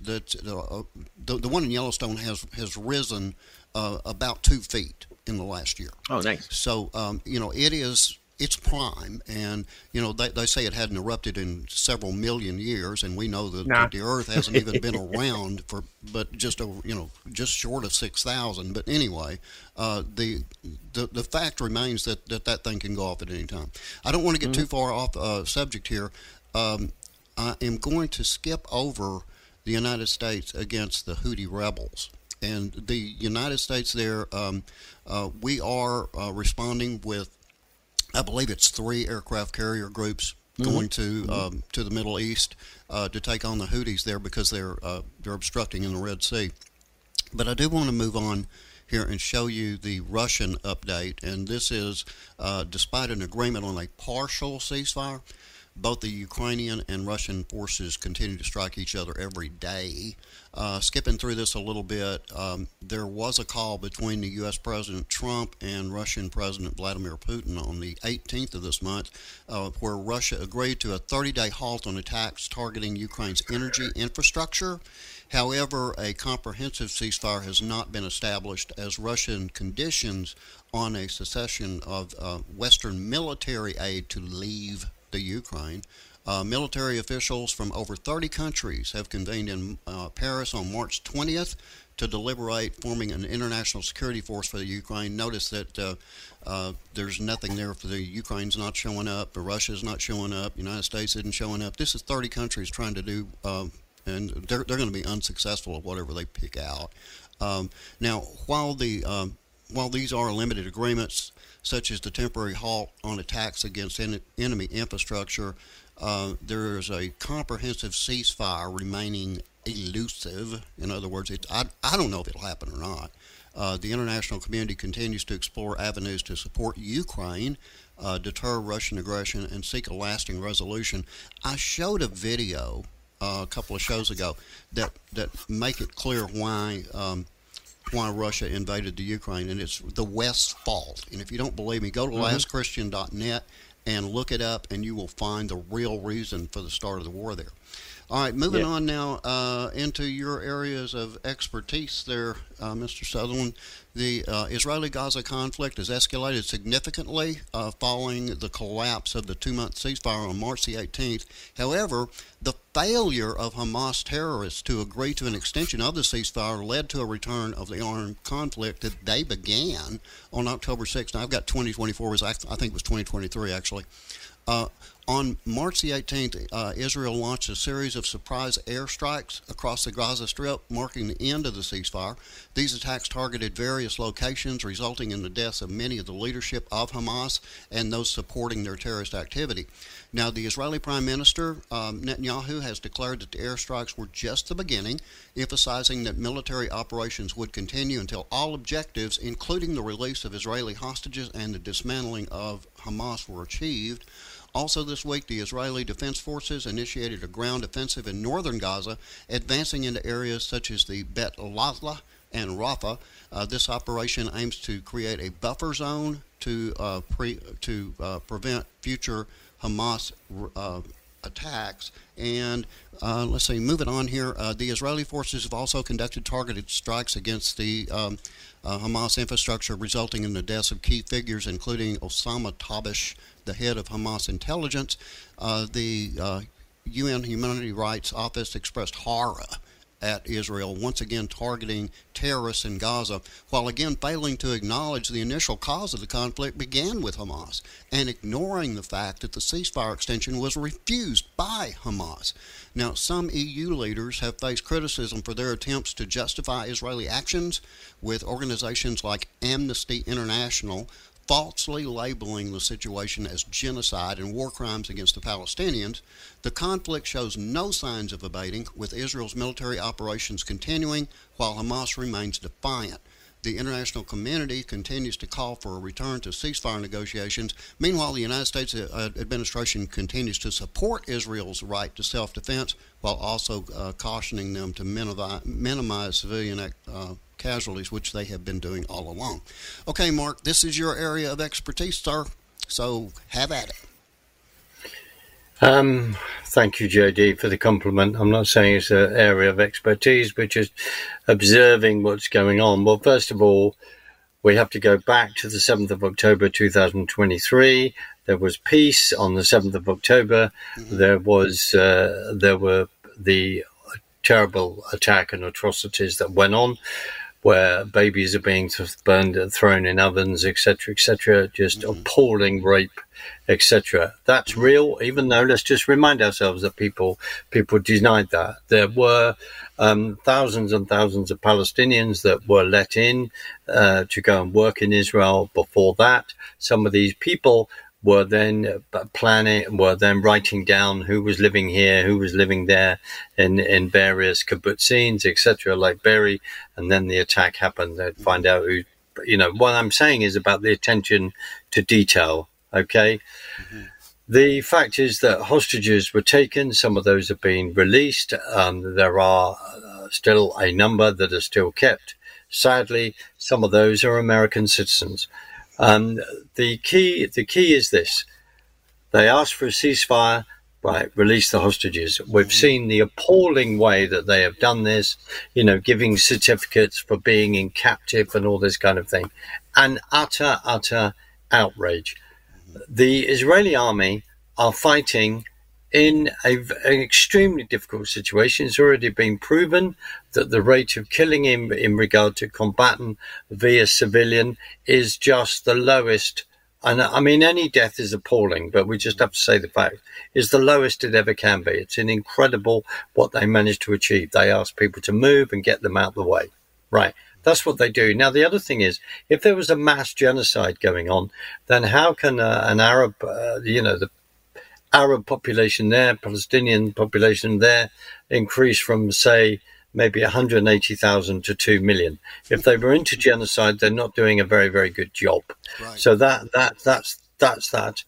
The one in Yellowstone has risen about 2 feet in the last year. Oh, nice. So, it's prime, and they say it hadn't erupted in several million years, and we know that the Earth hasn't even been around but just short of 6,000. But anyway, the fact remains that thing can go off at any time. I don't want to get too far off subject here. I am going to skip over the United States against the Houthi rebels. And the United States there, we are responding with, I believe it's 3 aircraft carrier groups going to the Middle East to take on the Houthis there because they're obstructing in the Red Sea. But I do want to move on here and show you the Russian update. And this is despite an agreement on a partial ceasefire. both the Ukrainian and Russian forces continue to strike each other every day. Skipping through this a little bit, there was a call between the U.S. President Trump and Russian President Vladimir Putin on the 18th of this month, where Russia agreed to a 30-day halt on attacks targeting Ukraine's energy infrastructure. However, a comprehensive ceasefire has not been established as Russian conditions on a cessation of Western military aid to leave the Ukraine. Military officials from over 30 countries have convened in Paris on March 20th to deliberate forming an international security force for the Ukraine. Notice that there's nothing there for the Ukraine's not showing up, Russia's not showing up, the United States isn't showing up. This is 30 countries trying to do, and they're going to be unsuccessful at whatever they pick out. Now, while these are limited agreements, such as the temporary halt on attacks against enemy infrastructure, there is a comprehensive ceasefire remaining elusive. In other words, I don't know if it'll happen or not. The international community continues to explore avenues to support Ukraine, deter Russian aggression, and seek a lasting resolution. I showed a video a couple of shows ago that make it clear why Russia invaded the Ukraine, and it's the West's fault. And if you don't believe me, go to lastchristian.net and look it up, and you will find the real reason for the start of the war there. All right, moving on now into your areas of expertise there, Mr. Sutherland. The Israeli-Gaza conflict has escalated significantly following the collapse of the 2-month ceasefire on March the 18th. However, the failure of Hamas terrorists to agree to an extension of the ceasefire led to a return of the armed conflict that they began on October 6th. Now, I've got 2024, I think it was 2023 actually. On March the 18th, Israel launched a series of surprise airstrikes across the Gaza Strip, marking the end of the ceasefire. These attacks targeted various locations, resulting in the deaths of many of the leadership of Hamas and those supporting their terrorist activity. Now, the Israeli Prime Minister, Netanyahu, has declared that the airstrikes were just the beginning, emphasizing that military operations would continue until all objectives, including the release of Israeli hostages and the dismantling of Hamas, were achieved. Also this week, the Israeli Defense Forces initiated a ground offensive in northern Gaza, advancing into areas such as the Bet Latla and Rafah. This operation aims to create a buffer zone to prevent future Hamas attacks. And let's see, moving on here, the Israeli forces have also conducted targeted strikes against the Hamas infrastructure, resulting in the deaths of key figures, including Osama Tabish, the head of Hamas intelligence. The UN Humanity Rights Office expressed horror at Israel once again targeting terrorists in Gaza, while again failing to acknowledge the initial cause of the conflict began with Hamas and ignoring the fact that the ceasefire extension was refused by Hamas. Now, some EU leaders have faced criticism for their attempts to justify Israeli actions, with organizations like Amnesty International falsely labeling the situation as genocide and war crimes against the Palestinians. The conflict shows no signs of abating, with Israel's military operations continuing while Hamas remains defiant. The international community continues to call for a return to ceasefire negotiations. Meanwhile, the United States administration continues to support Israel's right to self-defense, while also cautioning them to minimize civilian casualties, which they have been doing all along. Okay, Mark, this is your area of expertise, sir, so have at it. Thank you, JD, for the compliment. I'm not saying it's an area of expertise, but just observing what's going on. Well, first of all, we have to go back to the 7th of October 2023. There was peace on the 7th of October. There were the terrible attack and atrocities that went on, where babies are being burned and thrown in ovens, etc., just appalling rape, etc. That's real, even though let's just remind ourselves that people denied that. There were thousands and thousands of Palestinians that were let in to go and work in Israel before that. Some of these people were then writing down who was living here, who was living there in various kibbutzim, etc., like Be'eri, and then the attack happened. They'd find out who, what I'm saying is about the attention to detail, okay? The fact is that hostages were taken. Some of those have been released. There are still a number that are still kept. Sadly, some of those are American citizens. The key is this. They asked for a ceasefire, right, release the hostages. We've seen the appalling way that they have done this, giving certificates for being in captive and all this kind of thing. An utter outrage. The Israeli army are fighting in an extremely difficult situation. It's already been proven that the rate of killing in regard to combatant via civilian is just the lowest. And I mean, any death is appalling, but we just have to say the fact is the lowest it ever can be. It's incredible what they managed to achieve. They ask people to move and get them out of the way. Right. That's what they do. Now, the other thing is, if there was a mass genocide going on, then how can an Arab, the Arab population there, Palestinian population there, increase from, say, maybe 180,000 to 2 million? If they were into genocide, they're not doing a very, very good job. Right. So that's that.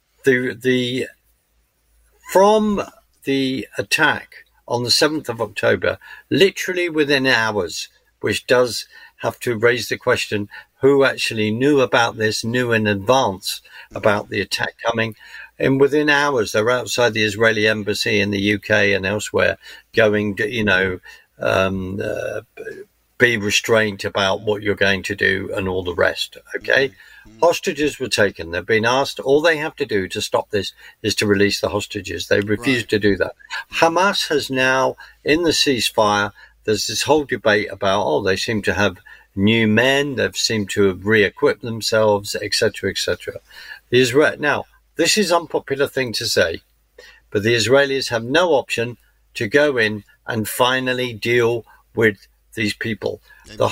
From the attack on the 7th of October, literally within hours, which does have to raise the question, who actually knew about this, knew in advance about the attack coming. And within hours, they're outside the Israeli embassy in the UK and elsewhere going to, be restrained about what you're going to do and all the rest, okay? Mm-hmm. Hostages were taken. They've been asked, all they have to do to stop this is to release the hostages. They refused to do that. Hamas has now, in the ceasefire, there's this whole debate about, they seem to have new men, they've seemed to have re-equipped themselves, etc., etc. Now, this is an unpopular thing to say, but the Israelis have no option to go in and finally deal with these people.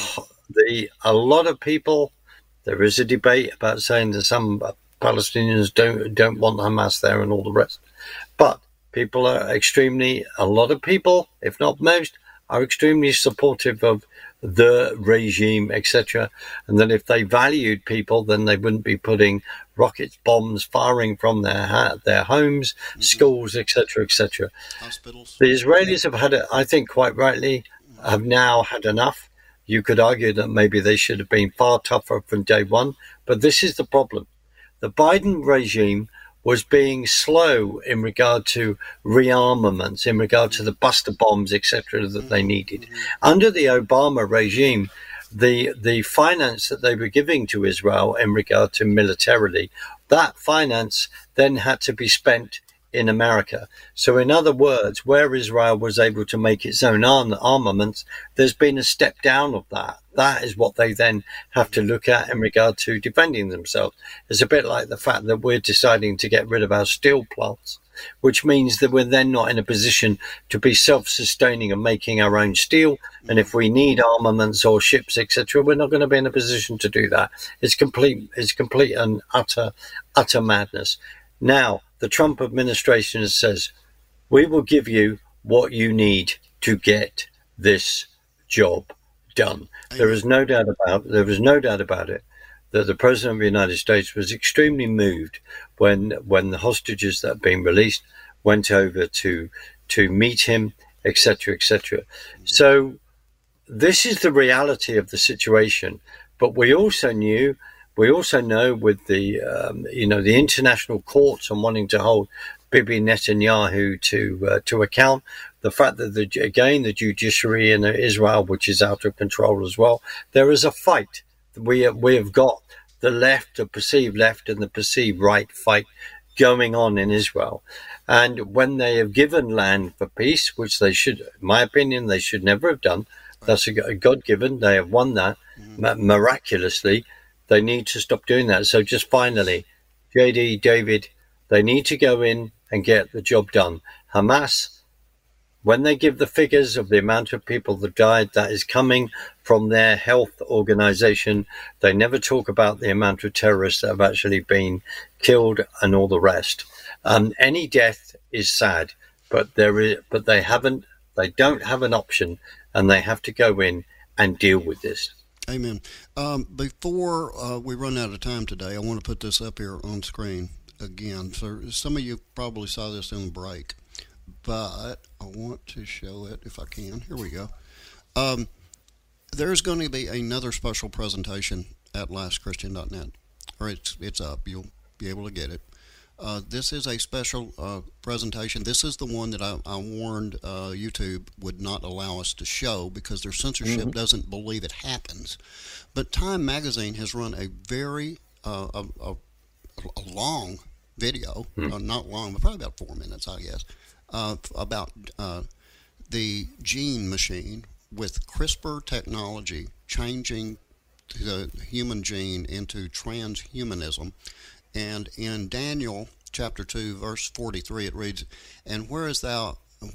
A lot of people, there is a debate about saying that some Palestinians don't want Hamas there and all the rest, but people are a lot of people, if not most, are extremely supportive of the regime, etc. And that if they valued people, then they wouldn't be putting rockets, bombs, firing from their homes, schools, etc., etc. Hospitals. The Israelis have had, I think quite rightly, have now had enough. You could argue that maybe they should have been far tougher from day one, but this is the problem. The Biden regime was being slow in regard to rearmaments, in regard to the Buster bombs, etc., that they needed. Under the Obama regime, the finance that they were giving to Israel in regard to militarily, that finance then had to be spent in America. So in other words, where Israel was able to make its own armaments, there's been a step down of that. That is what they then have to look at in regard to defending themselves. It's a bit like the fact that we're deciding to get rid of our steel plants, which means that we're then not in a position to be self-sustaining and making our own steel. And if we need armaments or ships, etc., we're not going to be in a position to do that. It's complete and utter madness. Now, the Trump administration says, we will give you what you need to get this job done. There is no doubt about it that the President of the United States was extremely moved when the hostages that have been released went over to meet him, etc., etc. So this is the reality of the situation. But we also know with the the international courts and wanting to hold Bibi Netanyahu to account, the fact that the judiciary in Israel, which is out of control as well, there is a fight. We have got the left, the perceived left, and the perceived right fight going on in Israel. And when they have given land for peace, which they should, in my opinion, they should never have done. That's a God-given. They have won that miraculously. They need to stop doing that. So just finally, JD, David, they need to go in and get the job done. Hamas, when they give the figures of the amount of people that died, that is coming from their health organization. They never talk about the amount of terrorists that have actually been killed and all the rest. Any death is sad, but they don't have an option, and they have to go in and deal with this. Amen. Before we run out of time today, I want to put this up here on screen. again. So some of you probably saw this in the break, but I want to show it if I can. Here we go. There's going to be another special presentation at lastchristian.net, or it's up. You'll be able to get it. This is a special presentation. This is the one that I warned YouTube would not allow us to show because their censorship doesn't believe it happens. But Time Magazine has run a very a long video, not long, but probably about 4 minutes, I guess, about the gene machine with CRISPR technology changing the human gene into transhumanism. And in Daniel chapter 2, verse 43, it reads, "And whereas thou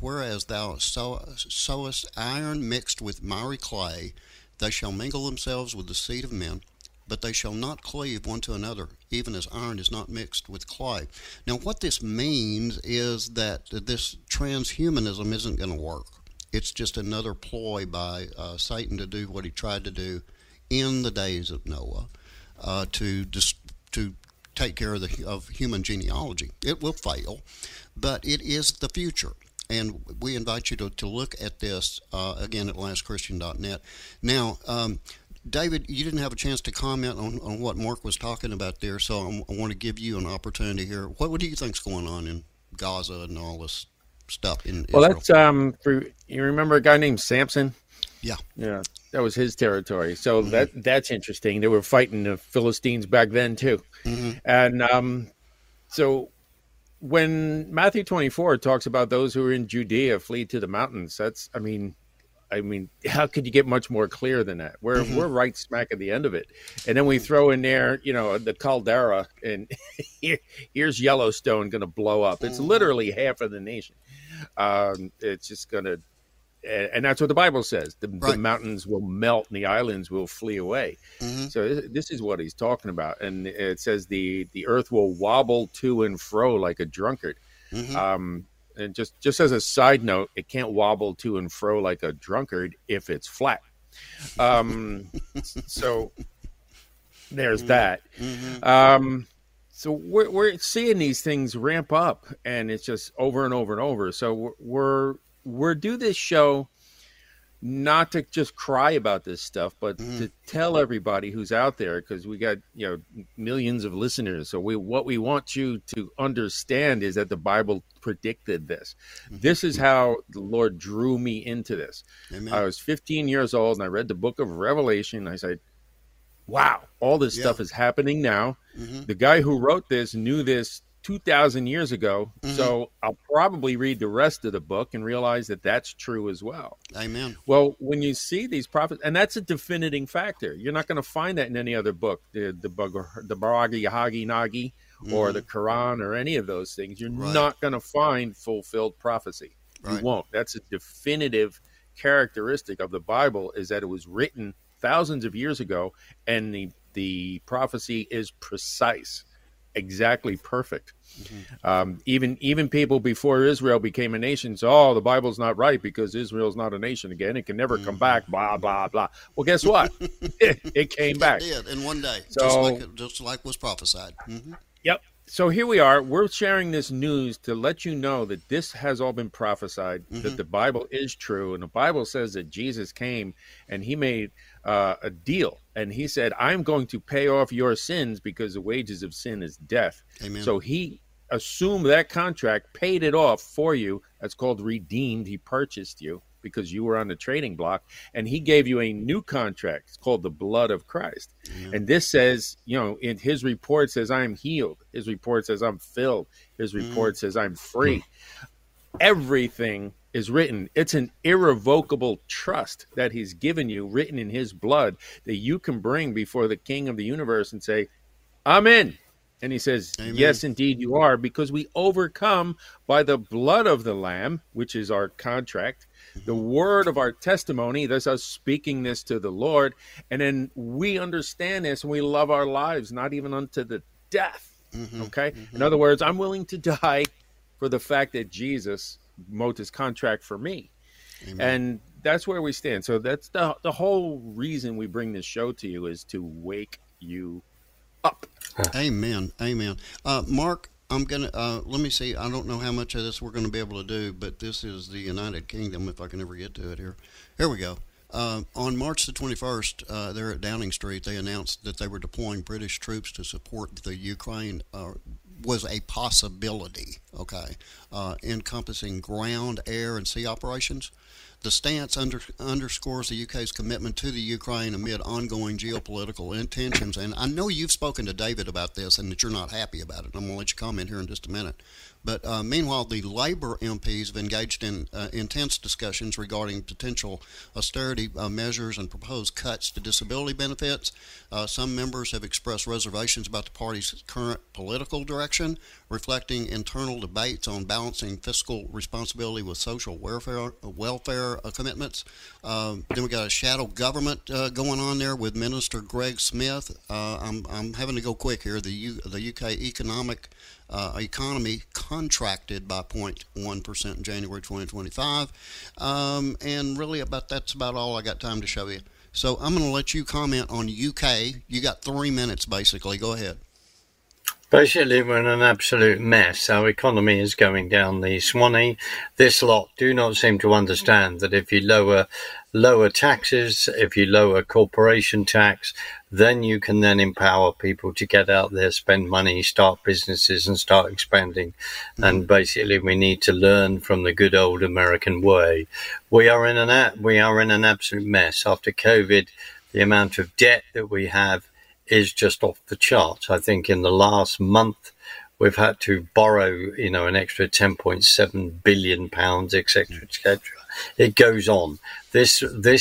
sowest iron mixed with miry clay, they shall mingle themselves with the seed of men, but they shall not cleave one to another, even as iron is not mixed with clay." Now, what this means is that this transhumanism isn't going to work. It's just another ploy by Satan to do what he tried to do in the days of Noah, to take care of human genealogy. It will fail, but it is the future. And we invite you to look at this, again, at lastchristian.net. Now, David, you didn't have a chance to comment on what Mark was talking about there, so I want to give you an opportunity here. What do you think's going on in Gaza and all this stuff in Israel? Well, that's you remember a guy named Samson? Yeah, that was his territory. So that's interesting. They were fighting the Philistines back then too, and so when Matthew 24 talks about those who are in Judea flee to the mountains, that's I mean, how could you get much more clear than that? We're right smack at the end of it, and then we throw in there, the caldera, and here's Yellowstone going to blow up. It's literally half of the nation. It's just going to. And that's what the Bible says. The mountains will melt and the islands will flee away. So this is what he's talking about. And it says the earth will wobble to and fro like a drunkard. And just as a side note, it can't wobble to and fro like a drunkard if it's flat. So there's that. So we're seeing these things ramp up, and it's just over and over and over. So we're do this show not to just cry about this stuff, but to tell everybody who's out there, because we got millions of listeners. So what we want you to understand is that the Bible predicted this. This is how the Lord drew me into this. Amen. I was 15 years old, and I read the book of Revelation. I said, wow, all this stuff is happening now. The guy who wrote this knew this 2,000 years ago, so I'll probably read the rest of the book and realize that that's true as well. Amen. Well, when you see these prophets, and that's a definiting factor. You're not going to find that in any other book, the Baragi Hagi Nagi, or the Quran, or any of those things. You're not going to find fulfilled prophecy. You won't. That's a definitive characteristic of the Bible, is that it was written thousands of years ago, and the prophecy is precise. Exactly perfect. Even people before Israel became a nation say, the Bible's not right because Israel's not a nation again. It can never come back, blah, blah, blah. Well, guess what? It came back. It did in one day, so, just like was prophesied. Yep. So here we are. We're sharing this news to let you know that this has all been prophesied, that the Bible is true. And the Bible says that Jesus came and he made a deal. And he said, I'm going to pay off your sins because the wages of sin is death. Amen. So he assumed that contract, paid it off for you. That's called redeemed. He purchased you because you were on the trading block, and he gave you a new contract. It's called the blood of Christ. And this says, in his report says, I'm healed. His report says, I'm filled. His report says, I'm free. Everything is written. It's an irrevocable trust that he's given you, written in his blood, that you can bring before the King of the universe and say, I'm in. And he says, Amen. Yes, indeed you are, because we overcome by the blood of the Lamb, which is our contract, the word of our testimony. That's us speaking this to the Lord. And then we understand this and we love our lives, not even unto the death. Okay? In other words, I'm willing to die for the fact that Jesus wrote his contract for me. Amen. And that's where we stand. So that's the whole reason we bring this show to you, is to wake you up. Amen. Amen. Mark, I'm going to, let me see. I don't know how much of this we're going to be able to do, but this is the United Kingdom, if I can ever get to it here. Here we go. On March the 21st, there at Downing Street, they announced that they were deploying British troops to support the Ukraine, was a possibility, okay, encompassing ground, air, and sea operations. The stance underscores the UK's commitment to the Ukraine amid ongoing geopolitical tensions. And I know you've spoken to David about this and that you're not happy about it. I'm going to let you comment here in just a minute. But meanwhile, the Labour MPs have engaged in intense discussions regarding potential austerity measures and proposed cuts to disability benefits. Some members have expressed reservations about the party's current political direction, reflecting internal debates on balancing fiscal responsibility with social welfare commitments. Then we got a shadow government going on there with Minister Greg Smith. I'm having to go quick here. The UK economy contracted by 0.1% in January 2025, and really that's about all I got time to show you. So I'm going to let you comment on UK. You got 3 minutes basically. Go ahead. Basically, we're in an absolute mess. Our economy is going down the Swanee. This lot do not seem to understand that if you lower taxes, if you lower corporation tax, then you can then empower people to get out there, spend money, start businesses and start expanding. And basically, we need to learn from the good old American way. We are in an absolute mess. After COVID, the amount of debt that we have is just off the charts. I think in the last month, we've had to borrow, an extra £10.7 billion, etc., etc. It goes on. This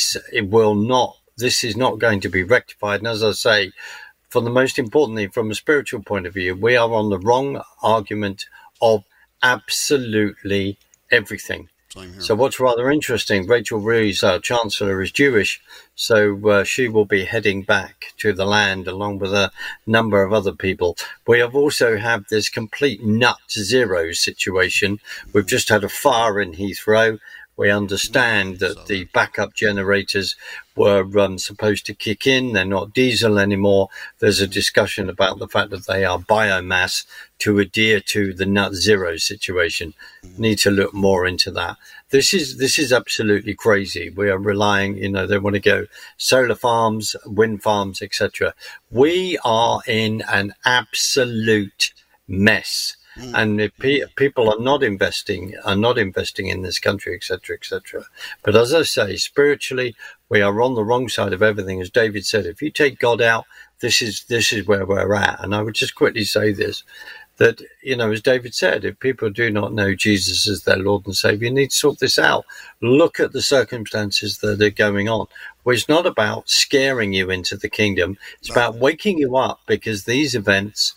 is not going to be rectified. And as I say, for the most importantly, from a spiritual point of view, we are on the wrong argument of absolutely everything. So what's rather interesting, Rachel Reeves, our Chancellor, is Jewish, so she will be heading back to the land along with a number of other people. We have also had this complete nut zero situation. We've just had a fire in Heathrow. We understand that the backup generators were supposed to kick in. They're not diesel anymore. There's a discussion about the fact that they are biomass to adhere to the net zero situation. Need to look more into that. This is absolutely crazy. We are relying, they want to go solar farms, wind farms, etc. We are in an absolute mess. And if people are not investing in this country, etc., etc. But as I say, spiritually, we are on the wrong side of everything. As David said, if you take God out, this is where we're at. And I would just quickly say this, that, as David said, if people do not know Jesus as their Lord and Savior, you need to sort this out. Look at the circumstances that are going on. Well, it's not about scaring you into the kingdom. It's about waking you up, because these events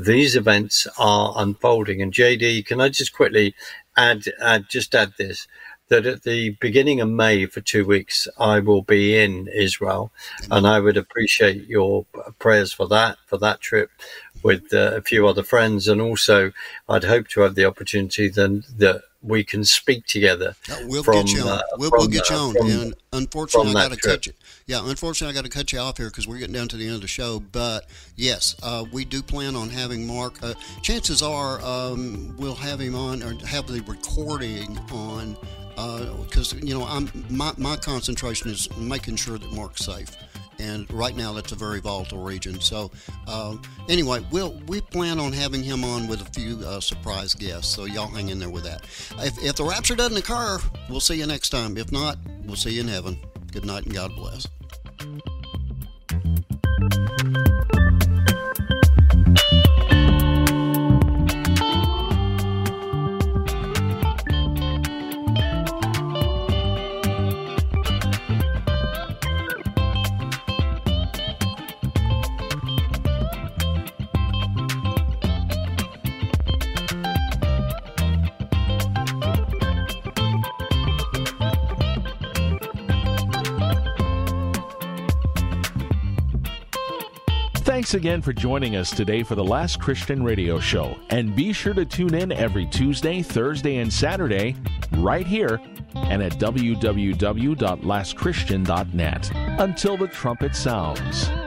are unfolding. And JD, can I just quickly add this, that at the beginning of May for 2 weeks, I will be in Israel, and I would appreciate your prayers for that trip with a few other friends. And also I'd hope to have the opportunity then that we can speak together. We'll get you on. We'll get you on. And unfortunately, I got to cut you. Yeah, unfortunately, I got to cut you off here because we're getting down to the end of the show. But yes, we do plan on having Mark. Chances are we'll have him on, or have the recording on, because my concentration is making sure that Mark's safe. And right now, that's a very volatile region. So, anyway, we plan on having him on with a few surprise guests. So y'all hang in there with that. If the rapture doesn't occur, we'll see you next time. If not, we'll see you in heaven. Good night and God bless. Thanks again for joining us today for the Last Christian Radio Show. And be sure to tune in every Tuesday, Thursday, and Saturday right here and at www.lastchristian.net. Until the trumpet sounds.